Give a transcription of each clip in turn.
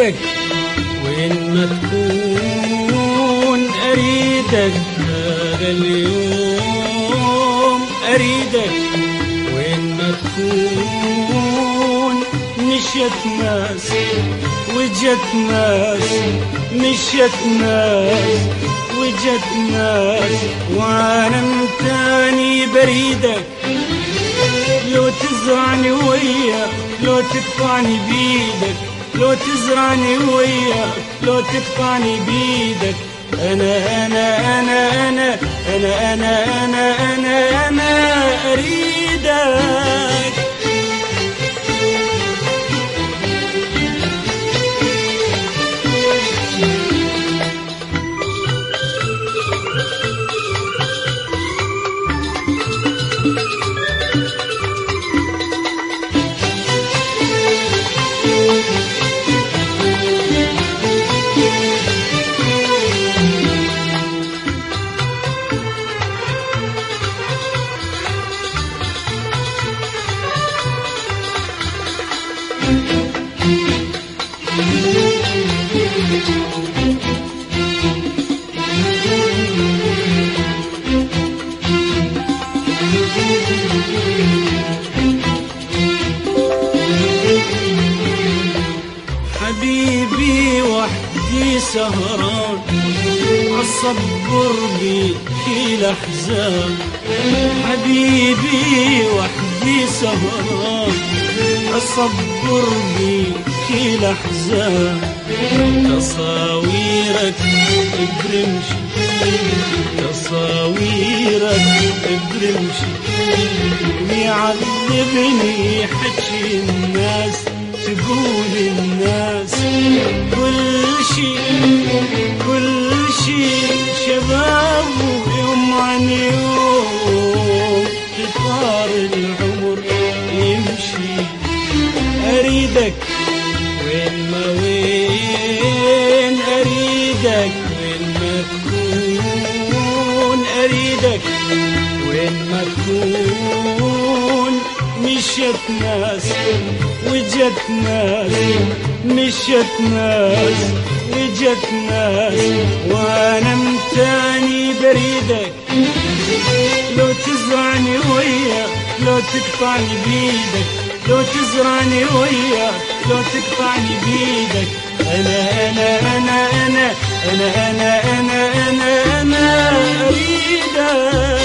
أريدك وين ما تكون، أريدك هذا اليوم، أريدك وين ما تكون. مشيت ناس وجت ناس، مشيت ناس وجت ناس، وانا متاني بريدك. لو تزرعني وياك، لو تقطعني بيدك، لو تزرعني وياك، لو تقطعني بيدك. أنا أنا أنا أنا أنا أنا أنا أنا أنا أريدك. حبيبي وحدي سهران، عالصبر بكي الأحزان. حبيبي وحدي سهران، عالصبر بكي الأحزان. تصاويرك برمشي، تصاويرك برمشي، ويعذبني حكي الناس، تقول الناس كل شي شباب، ويوم عن يوم قطار العمر يمشي. أريدك وين ما وين، أريدك وين ما تكون، أريدك وين ما تكون. مشيت ناس وجت ناس، مشيت ناس وجت ناس، وانا متاني بريدك. لو تزرعني وياك، لو تقطعني بيدك، لو تزرعني وياك، لو تقطعني بيدك. أنا أنا أنا أنا أنا أنا أنا أنا أنا أريدك.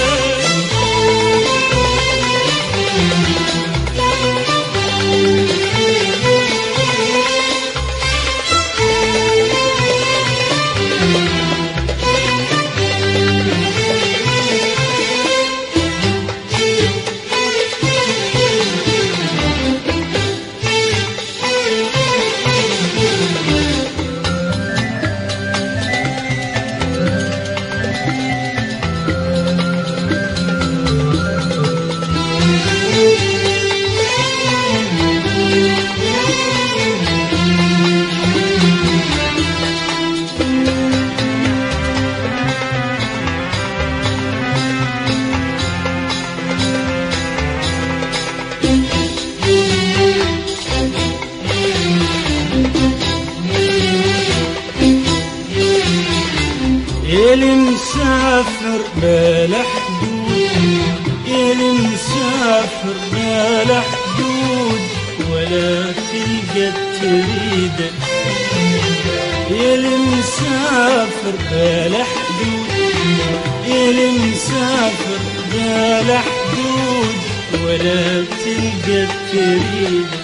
يلي مسافر بلا حدود، يلي مسافر بلا حدود، ولا تلقى تريده. يلي مسافر بلا حدود، يلي مسافر بلا حدود، ولا تلقى تريده.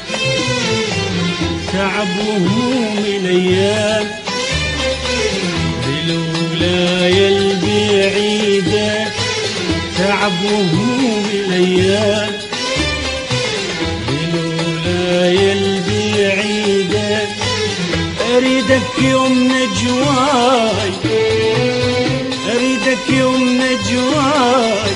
تعب وهموم الأيام بالولاية البعيدة، تعب وهموم الأيام بالولاية البعيدة. أريدك يوم نجواي، أريدك يوم نجواي،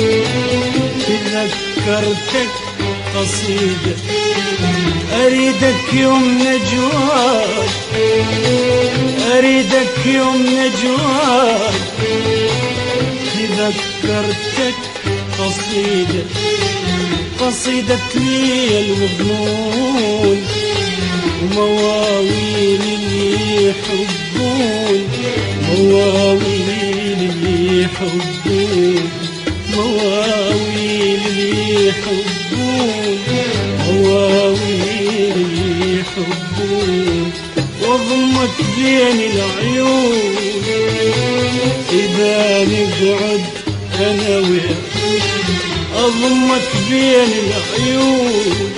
تذكرتك قصيدة. أريدك يوم نجواي، أريدك يوم نجواي، تذكرتك قصيدة، قصيدة ليل وظنون، ومواويل اللي يحبون، مواويل اللي يحبون، مواويل اللي يحبون، مواويل اللي يحبون. واضمك بين العيون إذا نقعد أنا وياك، أضمك بين العيون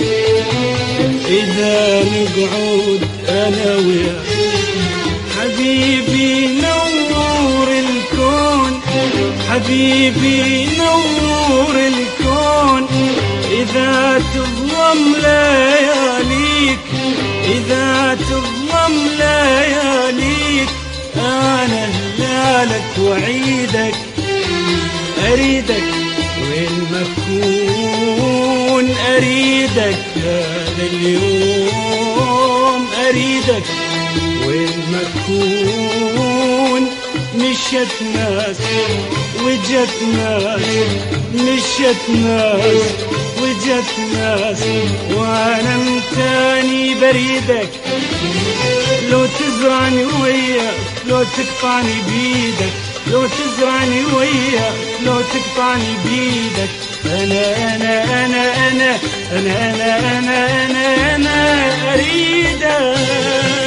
إذا نقعد أنا وياك. حبيبي نور الكون، حبيبي نور الكون، إذا تظلم لياليك، إذا تظلم لياليك، أنا هلالك وعيدك، أريدك وين ما تكون، أريدك هذا اليوم، أريدك وين ما تكون. مشت ناس وجت ناس، مشت ناس وجت ناس، وانا متاني بريدك. لو تزرعني وياك، لو تقطعني بيدك، لو تزرعني وياك، لو تقطعني بيدك. أنا أنا أنا أنا أنا أنا أنا أنا أنا أريدك.